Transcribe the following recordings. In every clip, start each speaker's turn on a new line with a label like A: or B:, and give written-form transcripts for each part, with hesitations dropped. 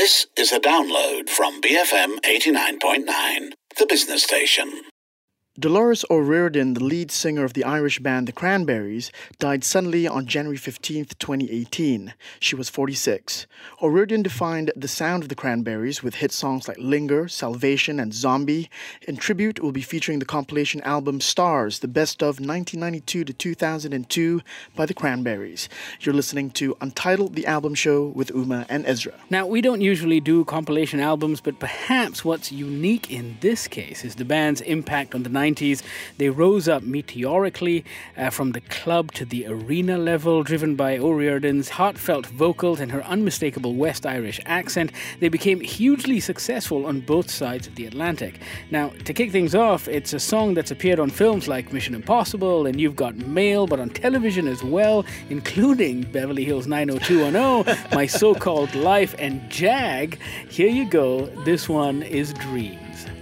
A: This is a download from BFM 89.9, the business station.
B: Dolores O'Riordan, the lead singer of the Irish band The Cranberries, died suddenly on January 15, 2018. She was 46. O'Riordan defined the sound of The Cranberries with hit songs like Linger, Salvation, and Zombie. In tribute, we'll be featuring the compilation album Stars, the best of 1992 to 2002 by The Cranberries. You're listening to Untitled, the album show with Uma and Ezra.
C: Now, we don't usually do compilation albums, but perhaps what's unique in this case is the band's impact on the 90s. They rose up meteorically from the club to the arena level, driven by O'Riordan's heartfelt vocals and her unmistakable West Irish accent. They became hugely successful on both sides of the Atlantic. Now, to kick things off, it's a song that's appeared on films like Mission Impossible and You've Got Mail, but on television as well, including Beverly Hills 90210, My So-Called Life, and Jag. Here you go. This one is Dreams.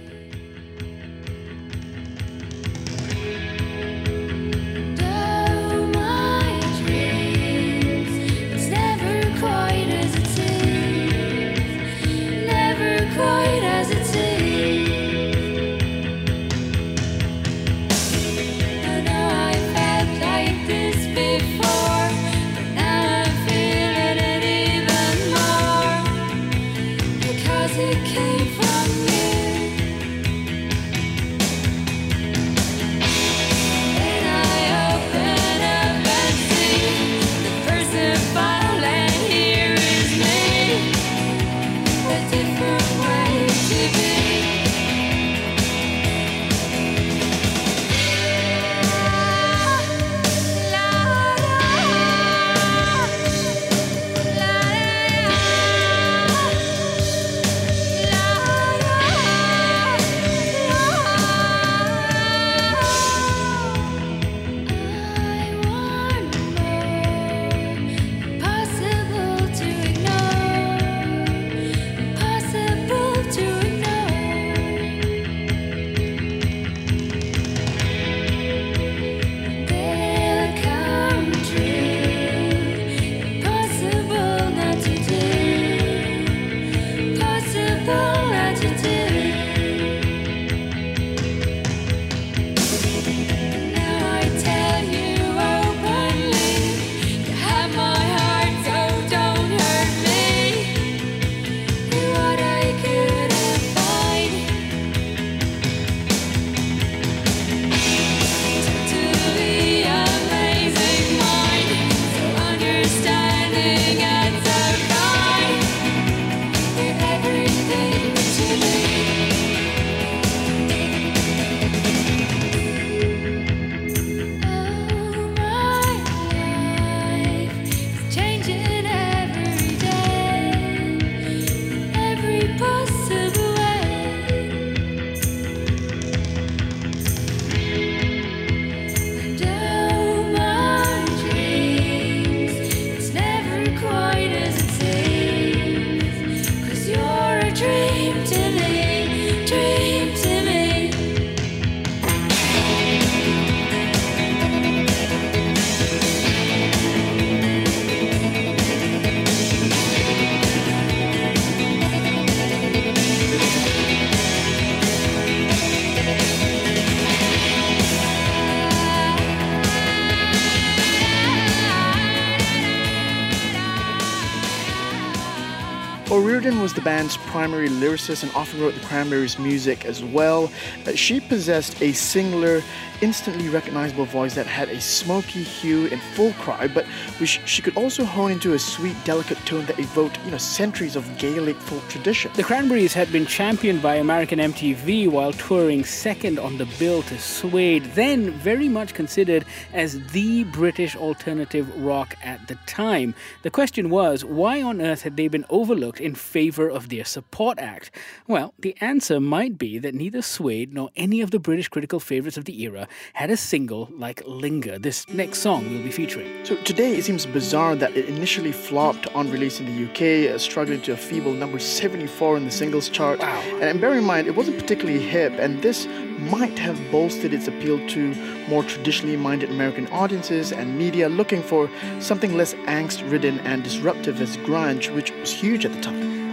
B: O'Riordan was the band's primary lyricist and often wrote the Cranberries' music as well. She possessed a singular, instantly recognizable voice that had a smoky hue in full cry, but which she could also hone into a sweet, delicate tone that evoked, centuries of Gaelic folk tradition.
C: The Cranberries had been championed by American MTV while touring second on the bill to Suede, then very much considered as the British alternative rock at the time. The question was, why on earth had they been overlooked in favor of their support act? Well, the answer might be that neither Suede nor any of the British critical favorites of the era had a single like Linger, this next song we'll be featuring.
B: So today it seems bizarre that it initially flopped on release in the UK, struggling to a feeble number 74 in the singles chart.
C: Wow.
B: And bear in mind, it wasn't particularly hip, and this might have bolstered its appeal to more traditionally minded American audiences and media looking for something less angst-ridden and disruptive as grunge, which was huge at the time.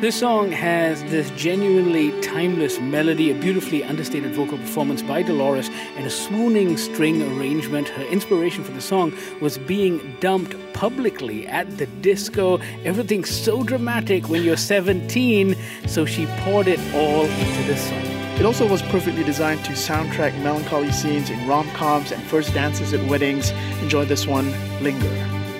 C: This song has this genuinely timeless melody, a beautifully understated vocal performance by Dolores, and a swooning string arrangement. Her inspiration for the song was being dumped publicly at the disco. Everything's so dramatic when you're 17, so she poured it all into this song.
B: It also was perfectly designed to soundtrack melancholy scenes in rom-coms and first dances at weddings. Enjoy this one, Linger.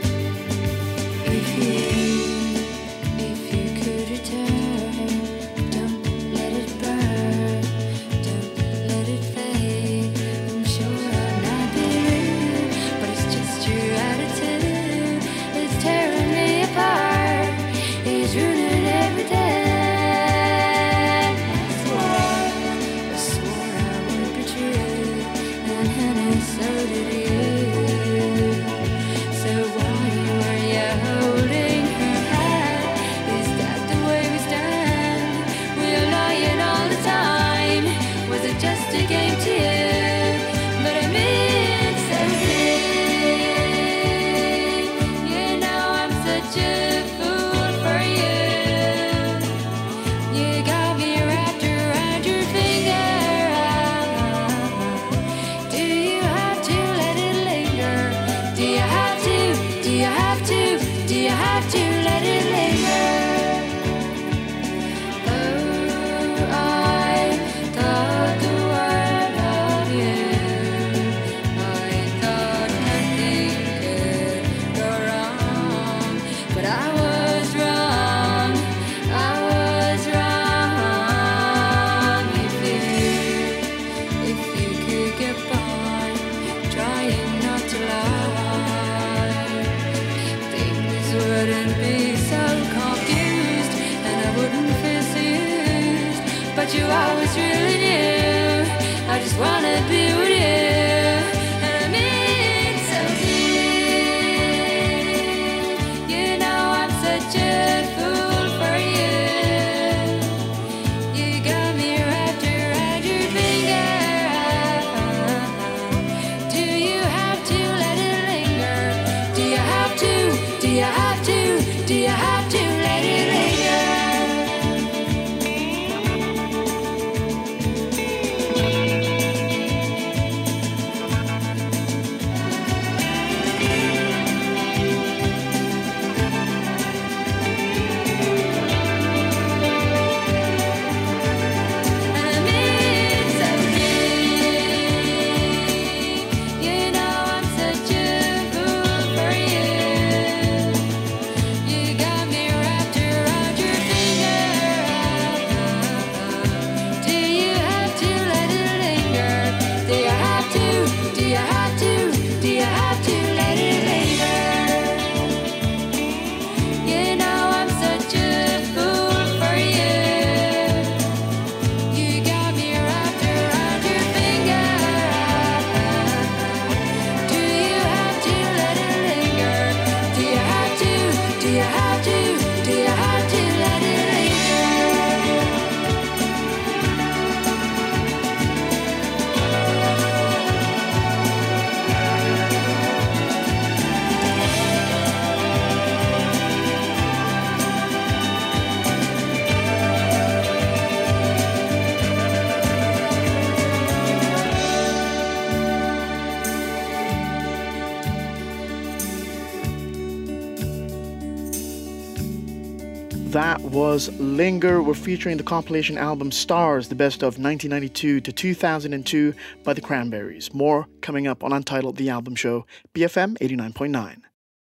B: That was Linger. We're featuring the compilation album Stars, the best of 1992 to 2002 by the Cranberries. More coming up on Untitled The Album Show, BFM 89.9.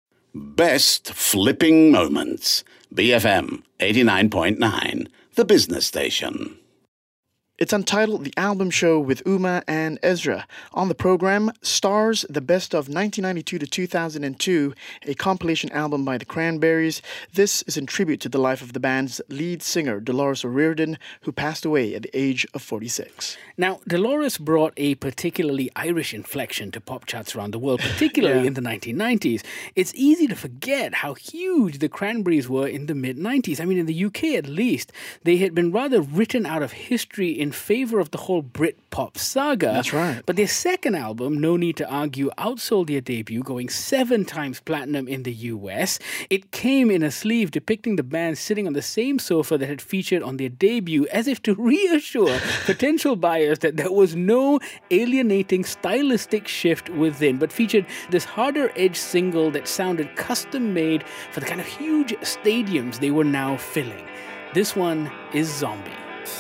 A: Best Flipping Moments. BFM 89.9, the business station.
B: It's Untitled The Album Show with Uma and Ezra. On the program, Stars, the best of 1992 to 2002, a compilation album by the Cranberries. This is in tribute to the life of the band's lead singer, Dolores O'Riordan, who passed away at the age of 46.
C: Now, Dolores brought a particularly Irish inflection to pop charts around the world, particularly in the 1990s. It's easy to forget how huge the Cranberries were in the mid-90s. I mean, in the UK at least, they had been rather written out of history in in favor of the whole Britpop saga.
B: That's right.
C: But their second album, No Need to Argue, outsold their debut, going 7 times platinum in the US. It came in a sleeve depicting the band sitting on the same sofa that had featured on their debut, as if to reassure potential buyers that there was no alienating stylistic shift within, but featured this harder edge single that sounded custom made for the kind of huge stadiums they were now filling. This one is Zombie.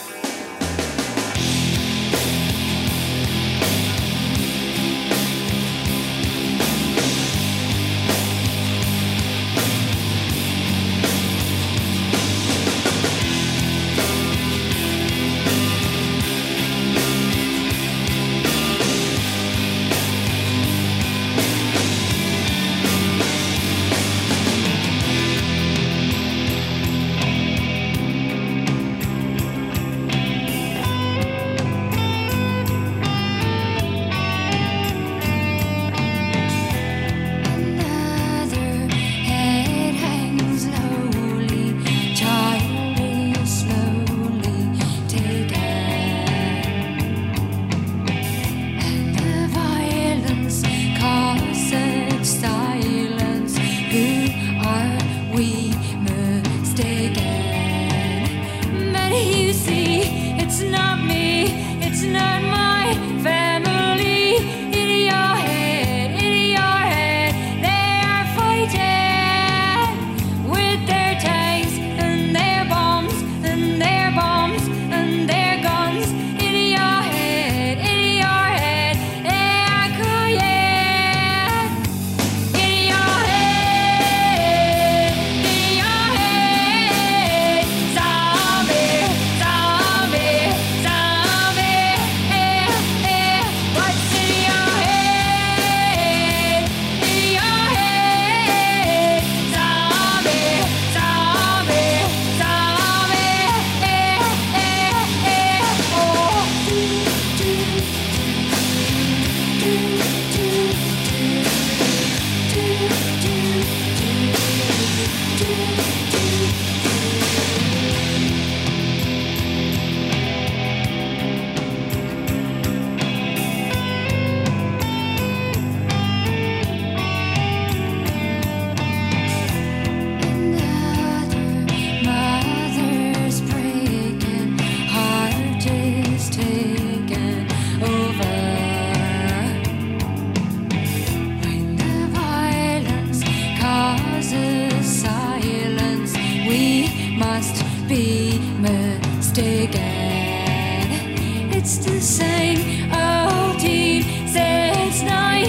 D: It's the same old team since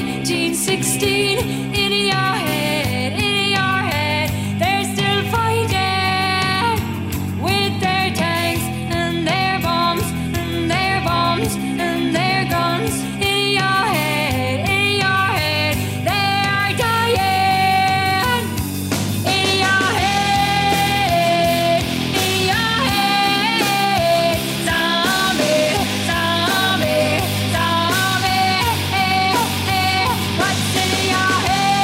D: 1916. In your head, they're still fighting with their tanks and their bombs and their bombs and their guns. In your head, they are dying. In your head, zombie, zombie, zombie. What's in your head?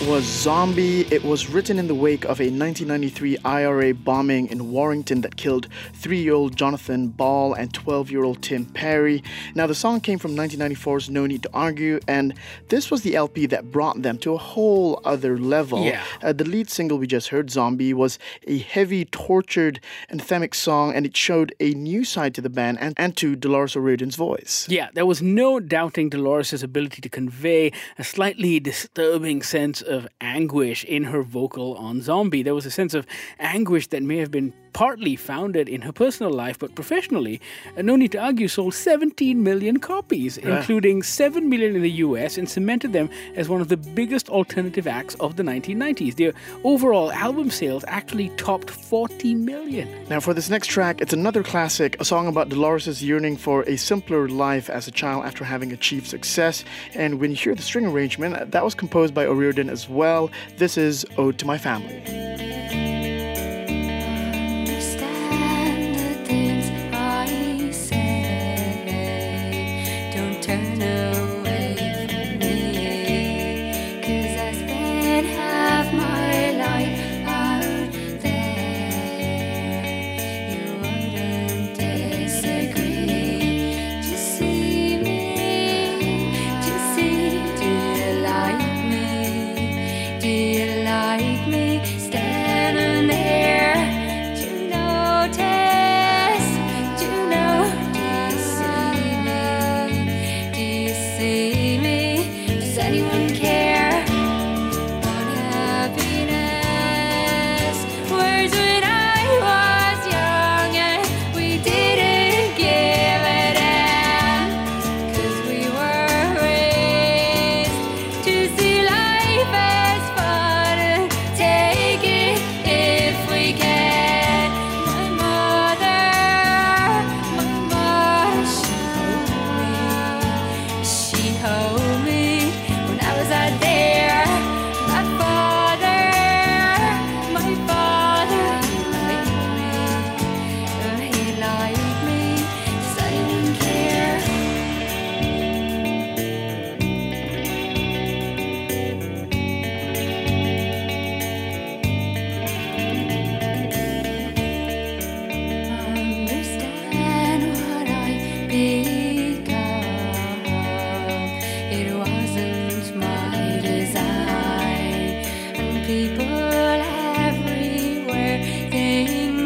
B: was Zombie. It was written in the wake of a 1993 IRA bombing in Warrington that killed 3-year-old Jonathan Ball and 12-year-old Tim Perry. Now, the song came from 1994's No Need to Argue, and this was the LP that brought them to a whole other level.
C: Yeah.
B: The lead single we just heard, Zombie, was a heavy, tortured, anthemic song, and it showed a new side to the band and to Dolores O'Riordan's voice.
C: Yeah, there was no doubting Dolores' ability to convey a slightly disturbing sense of anguish in her vocal on Zombie. There was a sense of anguish that may have been partly founded in her personal life, but professionally, No Need to Argue sold 17 million copies, including 7 million in the US, and cemented them as one of the biggest alternative acts of the 1990s. Their overall album sales actually topped 40 million.
B: Now, for this next track, it's another classic, a song about Dolores' yearning for a simpler life as a child after having achieved success. And when you hear the string arrangement, that was composed by O'Riordan as well. This is Ode to My Family.
D: Understand the things I say. Don't turn away from me, 'cause I spent half my life out there. You wouldn't disagree. Just see me, just see. Do you like me? Do you like me? Standing there. Do you notice? Do you know? Do you see me? Do you see me? Does anyone care about happiness? Words when I was young and we didn't give a damn, 'cause we were raised to see life as fun and take it if we can. My mother she held me when I was out there. My father, he liked me. Does anyone care? Understand what I become. It wasn't my design, and people everywhere think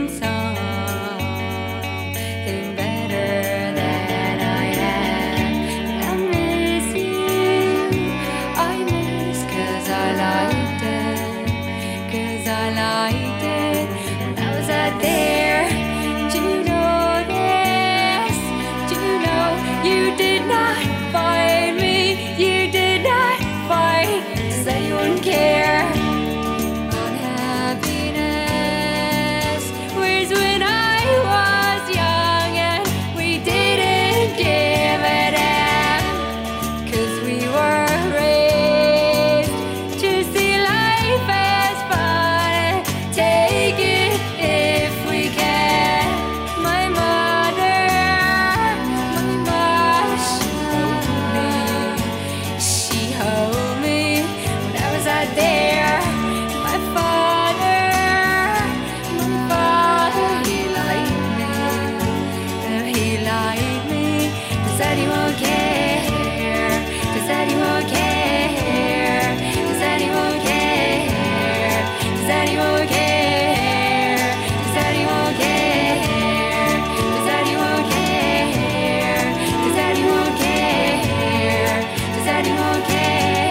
D: something better than I am. But I miss you, I miss, 'cause I liked it, 'cause I liked it when I was out there. Do you know this? Do you know you did not find me? You did not find. Does anyone care about happiness? Whereas when I was young and we didn't give a damn, 'cause we were raised to see life as fun and take it if we can. My mother, she held me when I was out there. My father, he liked me. He liked me. Does anyone care? Does anyone care? Does anyone care? Does anyone care? Does anyone care? Does anyone care? Does anyone care? Does anyone care?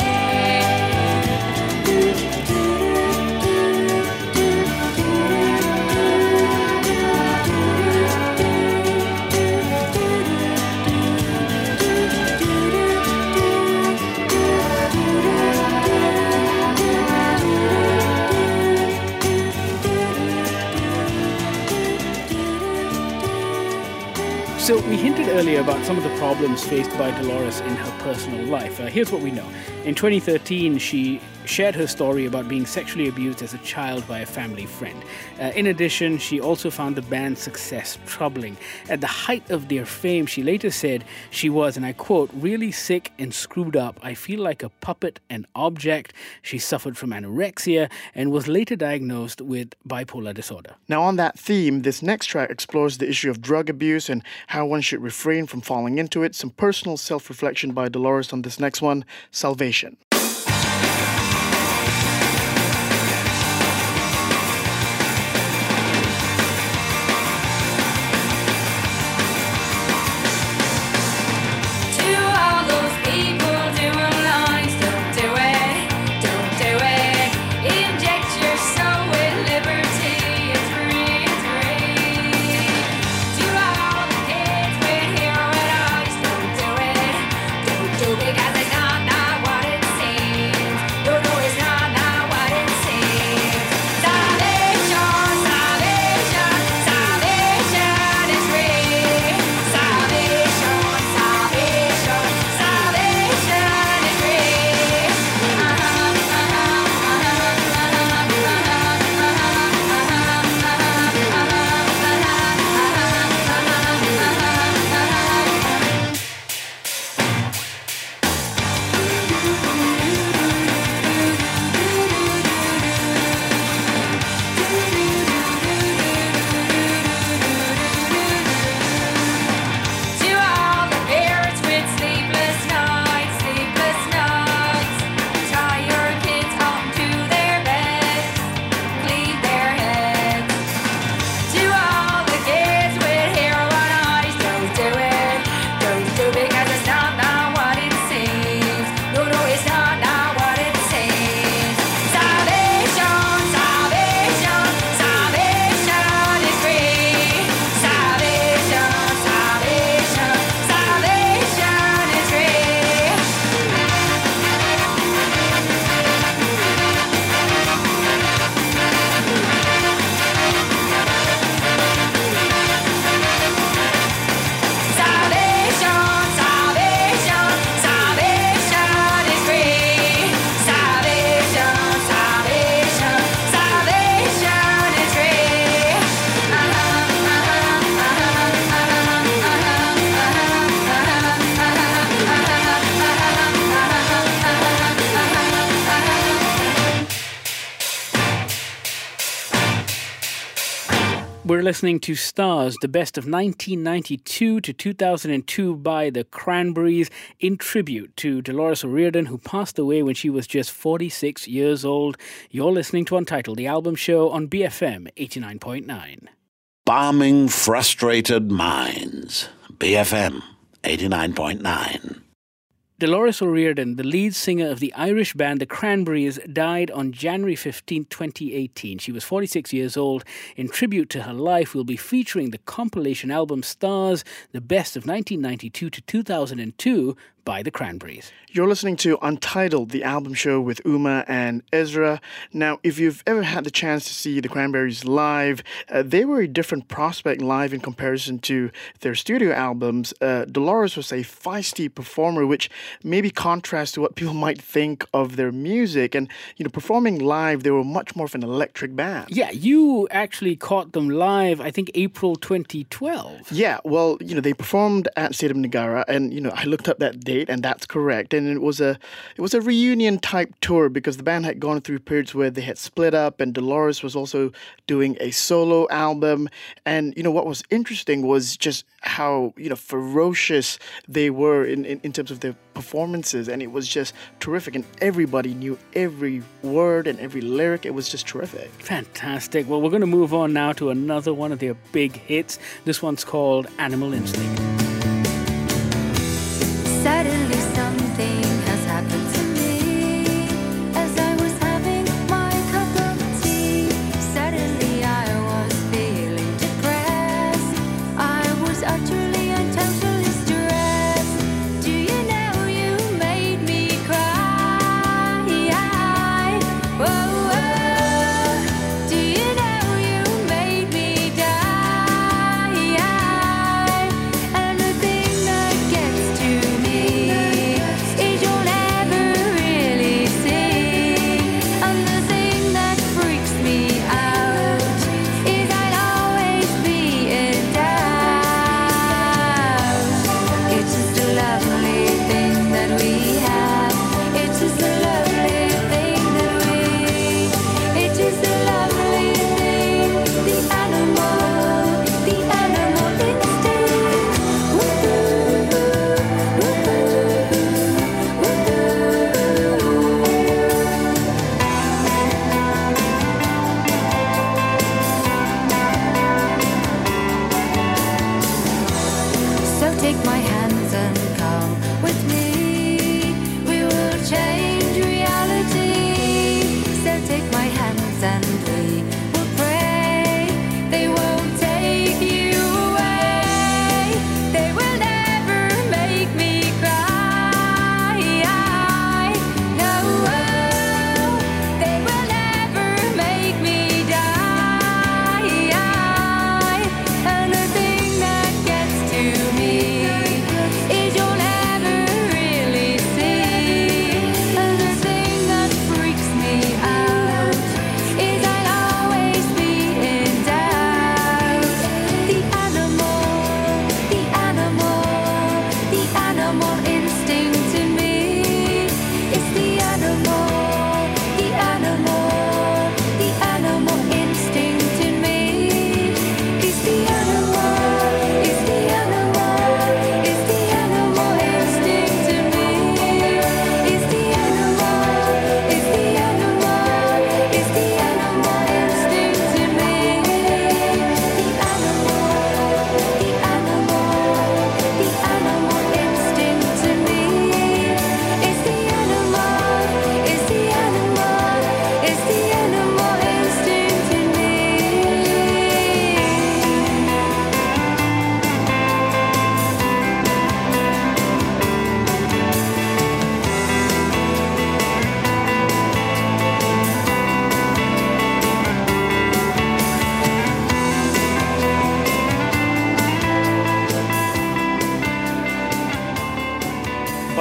C: So we hinted earlier about some of the problems faced by Dolores in her personal life. Here's what we know. In 2013, she shared her story about being sexually abused as a child by a family friend. In addition, she also found the band's success troubling. At the height of their fame, she later said she was, and I quote, really sick and screwed up. I feel like a puppet, an object. She suffered from anorexia and was later diagnosed with bipolar disorder.
B: Now, on that theme, this next track explores the issue of drug abuse and how one should refrain from falling into it. Some personal self-reflection by Dolores on this next one, Salvation.
D: Because it's not what it
C: We're listening to Stars, the best of 1992 to 2002 by the Cranberries, in tribute to Dolores O'Riordan, who passed away when she was just 46 years old. You're listening to Untitled, the album show on BFM 89.9.
A: Balming frustrated minds. BFM 89.9.
C: Dolores O'Riordan, the lead singer of the Irish band The Cranberries, died on January 15, 2018. She was 46 years old. In tribute to her life, we'll be featuring the compilation album Stars, the best of 1992 to 2002 by The Cranberries.
B: You're listening to Untitled, the album show with Uma and Ezra. Now, if you've ever had the chance to see the Cranberries live, they were a different prospect live in comparison to their studio albums. Dolores was a feisty performer, which maybe contrasts to what people might think of their music. And, performing live, they were much more of an electric band.
C: Yeah, you actually caught them live, I think, April 2012.
B: Yeah, well, they performed at State of Negara, and, I looked up that date, and that's correct. And it was a reunion type tour because the band had gone through periods where they had split up, and Dolores was also doing a solo album. And what was interesting was just how ferocious they were in terms of their performances, and it was just terrific, and everybody knew every word and every lyric. It was just terrific.
C: Fantastic. Well, we're going to move on now to another one of their big hits. This one's called Animal Instinct.
D: Suddenly something has happened to me as I was having my cup of tea. Suddenly I was feeling depressed. I was utterly and totally stressed. Do you know you made me cry? Whoa, whoa. Do you know you made me die? And the thing that gets to me is you'll never really see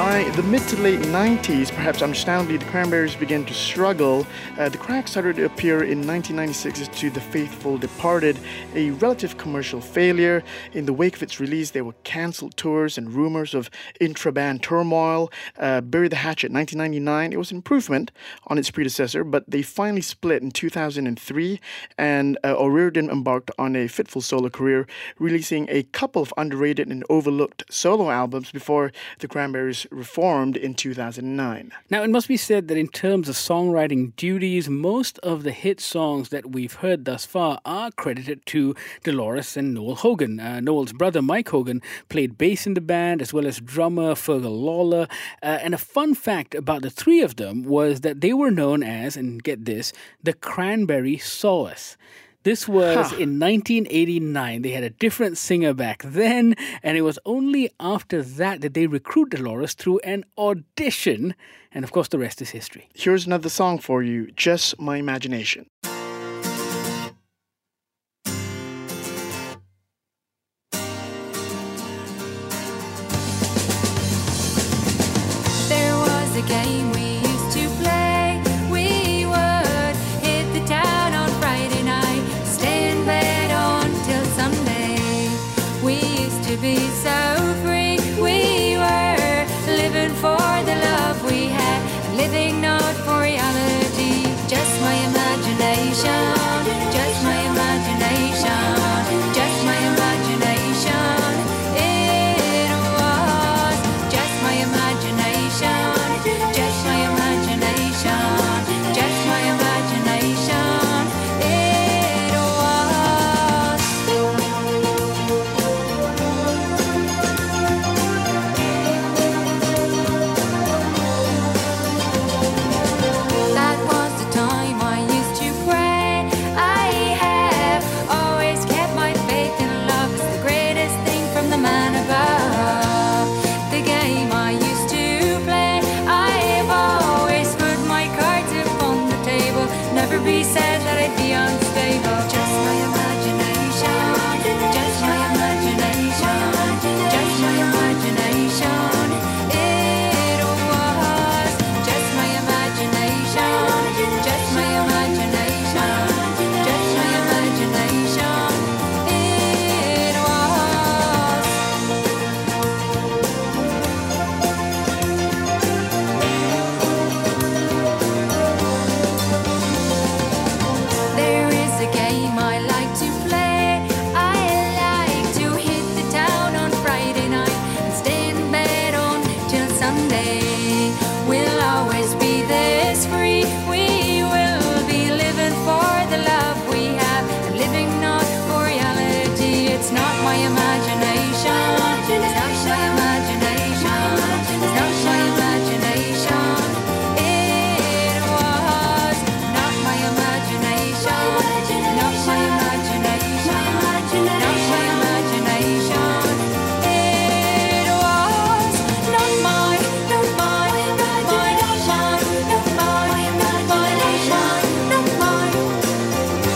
B: By the mid to late 90s, perhaps understandably, the Cranberries began to struggle. The Cracks started to appear in 1996 to The Faithful Departed, a relative commercial failure. In the wake of its release, there were cancelled tours and rumors of intra-band turmoil. Bury the Hatchet 1999, it was an improvement on its predecessor, but they finally split in 2003, and O'Riordan embarked on a fitful solo career, releasing a couple of underrated and overlooked solo albums before the Cranberries reformed in 2009.
C: Now, it must be said that in terms of songwriting duties, most of the hit songs that we've heard thus far are credited to Dolores and Noel Hogan. Noel's brother, Mike Hogan, played bass in the band, as well as drummer Fergal Lawler. And a fun fact about the three of them was that they were known as, and get this, the Cranberry Solace. This was in 1989. They had a different singer back then, and it was only after that that they recruited Dolores through an audition. And of course, the rest is history.
B: Here's another song for you, Just My Imagination.
D: There was a game we used to play. We would hit the town on Friday night, stay in bed until Sunday. We used to be so free. We were living for the love we had, living not for reality. Just my imagination, just my imagination, just my imagination. It was just my imagination, just my imagination, just my imagination. It was. That was the time I used to pray. I have always kept my faith in love. It's the greatest thing from the man above. The game I used to play, I've always put my cards upon the table. Never be said that I'd be unstable. Just my imagination, just my imagination, just my imagination. It was just my imagination, just my imagination, just my imagination. It was. There is a game I like to play. I like to hit the town on Friday night and stay in bed until Sunday. We'll always be this free. We will be living for the love we have, and living not for reality. It's not my imagination. It's not my imagination. It's not my imagination. It was not my imagination. Not my imagination. Not my imagination. It was not my, not my, not my, not my, not my, not my, not my, not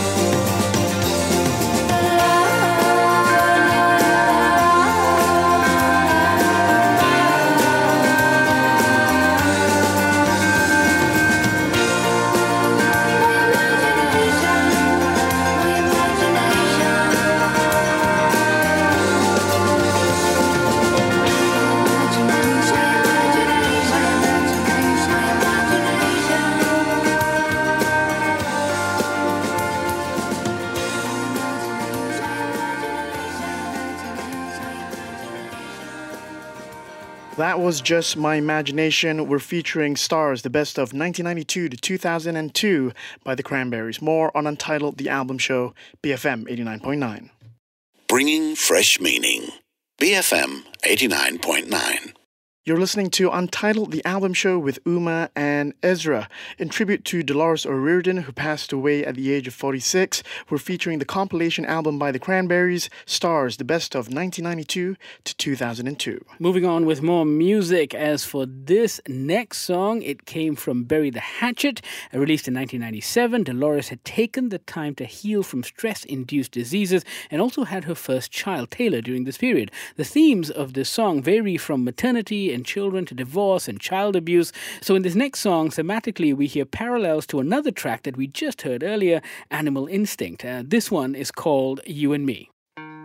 B: That was Just My Imagination. We're featuring Stars, the best of 1992 to 2002 by the Cranberries. More on Untitled, the album show, BFM 89.9.
A: Bringing fresh meaning. BFM 89.9.
B: You're listening to Untitled, the album show with Uma and Ezra. In tribute to Dolores O'Riordan, who passed away at the age of 46, we're featuring the compilation album by the Cranberries, Stars, the best of 1992 to 2002.
C: Moving on with more music. As for this next song, it came from Bury the Hatchet. Released in 1997, Dolores had taken the time to heal from stress-induced diseases and also had her first child, Taylor, during this period. The themes of this song vary from maternity poverty and children to divorce and child abuse. So in this next song, thematically, we hear parallels to another track that we just heard earlier, Animal Instinct. This one is called You and Me.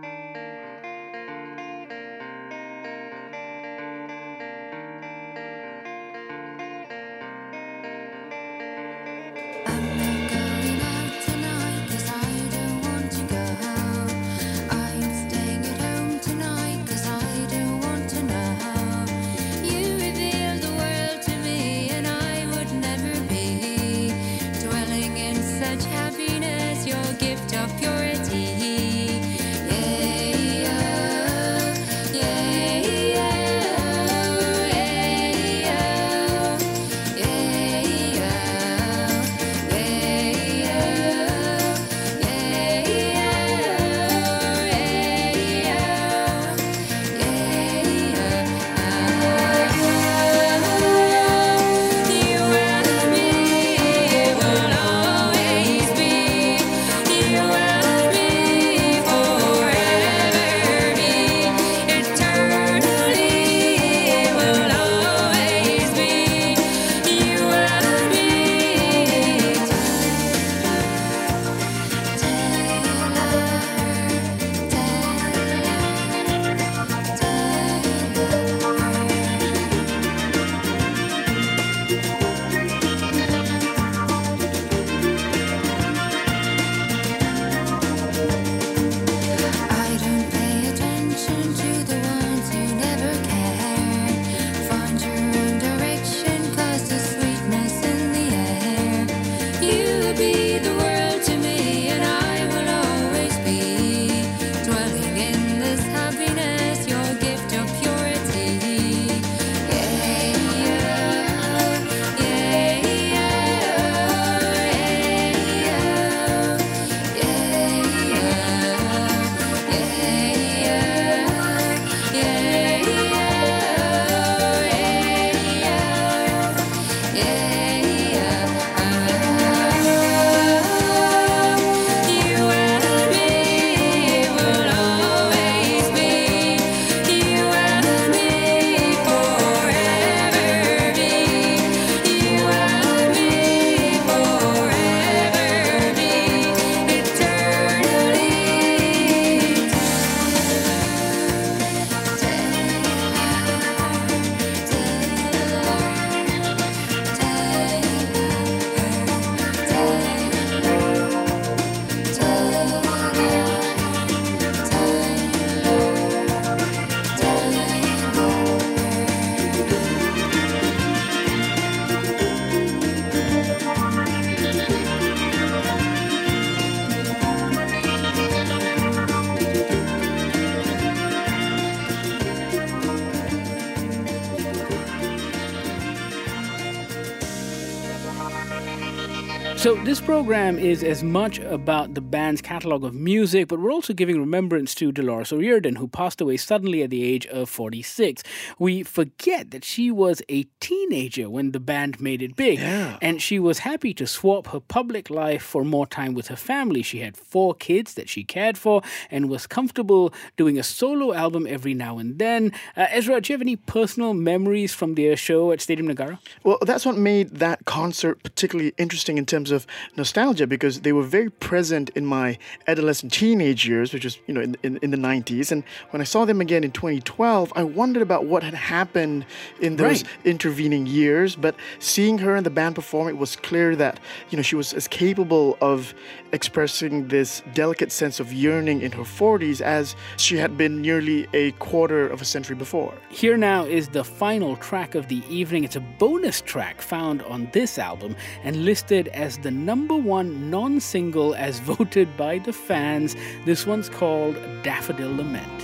C: So this program is as much about the band's catalogue of music, but we're also giving remembrance to Dolores O'Riordan, who passed away suddenly at the age of 46. We forget that she was a teenager when the band made it big, and she was happy to swap her public life for more time with her family. She had 4 kids that she cared for and was comfortable doing a solo album every now and then. Ezra, do you have any personal memories from their show at Stadium Nagara?
B: Well, that's what made that concert particularly interesting in terms of nostalgia, because they were very present in my adolescent teenage years, which was, in the 90s. And when I saw them again in 2012, I wondered about what had happened in those intervening years. But seeing her and the band perform, it was clear that, she was as capable of expressing this delicate sense of yearning in her 40s as she had been nearly a quarter of a century before.
C: Here now is the final track of the evening. It's a bonus track found on this album and listed as the #1 non-single as voted by the fans. This one's called Daffodil Lament.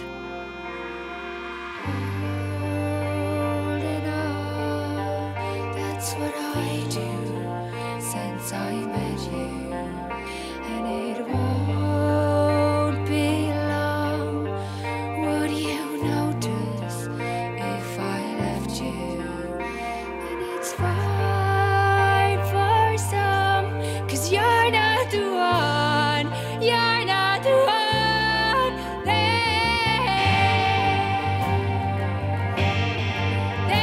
D: Holding on, that's what I do since I met you, and it won't be long. Would you notice if I left you? And it's fine for some, 'cause you're not the one, you're not the one. There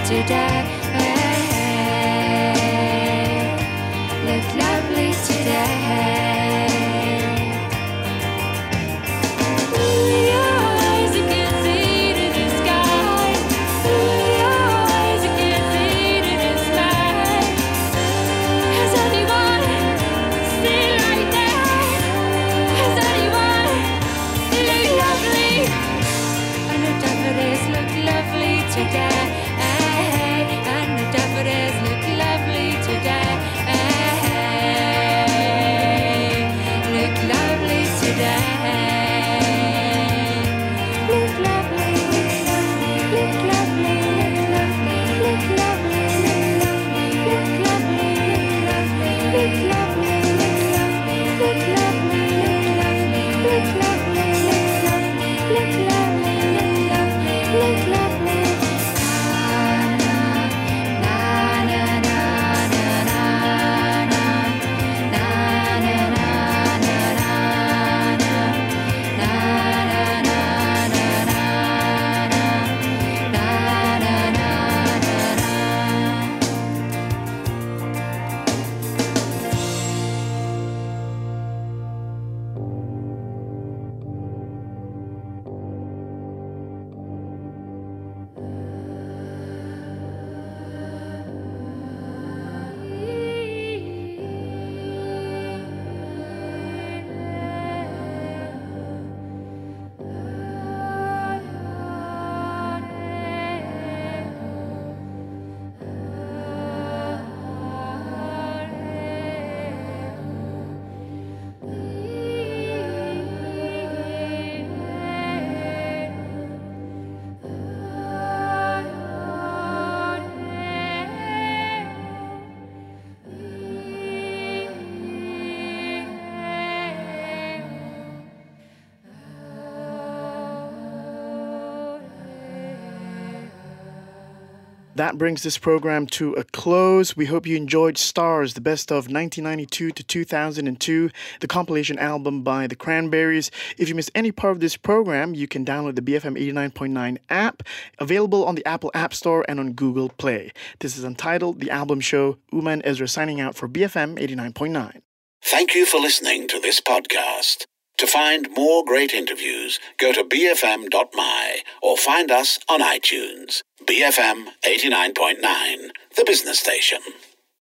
D: today. Look lovely today. Your eyes, I can see to the sky. Your eyes, I can see to the sky. Has anyone seen like that? Has anyone look lovely? And the daffodils look lovely today. And the daffodils look lovely today. Look lovely today. Look lovely, look lovely, look lovely, look lovely, look lovely, look lovely, look lovely, look lovely, look lovely, look lovely, look lovely, look lovely. Na na na na na na na na na na
B: That brings this program to a close. We hope you enjoyed Stars, the best of 1992 to 2002, the compilation album by the Cranberries. If you missed any part of this program, you can download the BFM 89.9 app, available on the Apple App Store and on Google Play. This is Untitled, the album show. Uma and Ezra signing out for BFM 89.9.
A: Thank you for listening to this podcast. To find more great interviews, go to bfm.my or find us on iTunes. BFM 89.9, the business station.